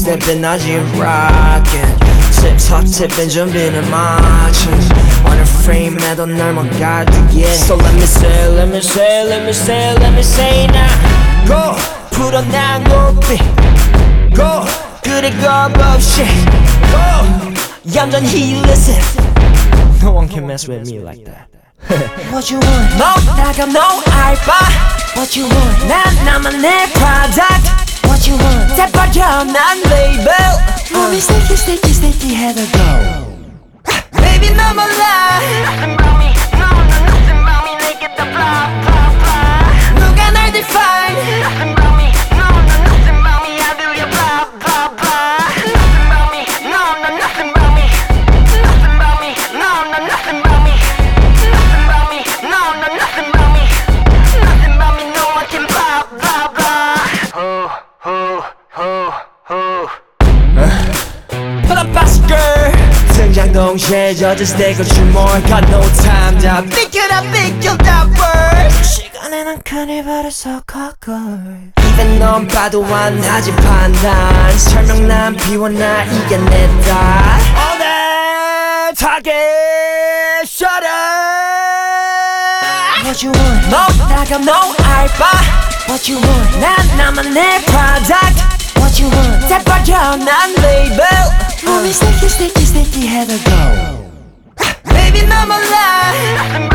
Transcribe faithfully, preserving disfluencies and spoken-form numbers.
stepping out here rocking 틱톡 tipping 준비는 마침 오늘 프레임에도 널 못 가두게 So let me say, let me say, let me say, let me say now Go! 풀어난 고삐 Go! 그래 겁 없이 Go! 얌전히 listen No one can mess with me like that What you want? 너 나가 no 알바 What you want? 난 나만의 product What you want? 대버려 난 label 몸이 sticky sticky sticky 해도 go Baby 너 몰라 Nothing about me No no nothing about me 내게 다 blah blah blah 누가 날 define Nothing about me No no nothing about me I do your blah blah blah Nothing about me No no nothing about me Nothing about me No no nothing about me Nothing about me No no nothing about me Nothing about me No one can blah blah blah Oh oh oh oh Put up a skirt 등장 동시에 젖은 스테이크 주몰 Got no time 다 삐끗다 삐끗다 word 시간에는 큰일 버려서 cocker Even 넌 봐도 안 하지 판단 설명 난 비워놔 이게 내 딸 All that talking shut up What you want? 너 나가 no 알바 What you want? 난 나만의 product What you want? 대버려 난 label 몸이 sticky sticky sticky 해도 go Baby 너 몰라